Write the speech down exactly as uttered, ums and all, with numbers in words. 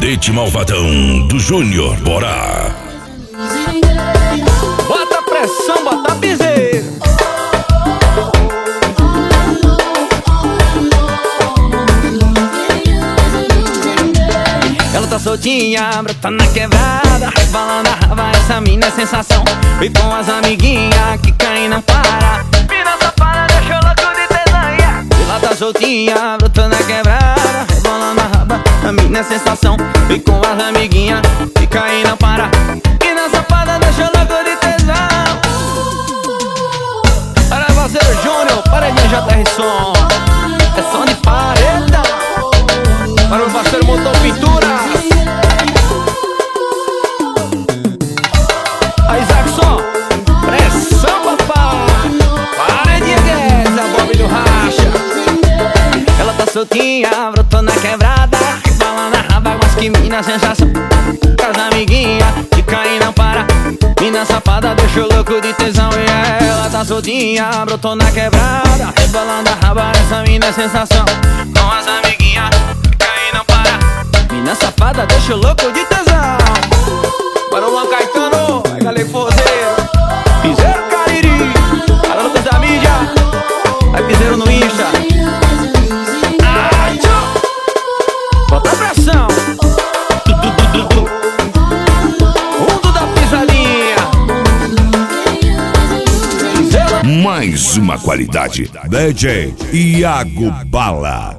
Colete Malvadão do Júnior Borá. Bota pressão, bota piseiro. Ela tá soltinha, brota na quebrada, rebolando a raba, essa mina é sensação. E com as amiguinhas que caem não para. Mina safada, deixa eu louco de desenhar. Ela tá soltinha, brota na quebrada, rebolando a raba, a mina é sensação. E com as amiguinhas que caem não para. Mina safada, deixa eu louco de tesão. Para parceiro Júnior, paredinha J R Som. É som de paredão. Para o parceiro Motor Pintura. Aí Zackson, pressão papai. Paredinha Guedes, a Bob do Racha. Ela tá soltinha, brotou na quebrada, rebolando a raba, mas que mina sensação. Com as amiguinhas que caem não para. Mina safada, deixa o louco de tesão. E ela tá soltinha, brotou na quebrada, rebolando a raba, essa mina é sensação. Com as amiguinhas que caem não para. Mina safada, deixa o louco de tesão. Para o Luan Caetano, vai galera forzeiro. Piseiro Cariri, para Lucas da mídia. Vai piseiro no Insta. Ai, tchau. Bota pressão. Mundo da pisadinha. Mais uma qualidade. D J Iago Bala.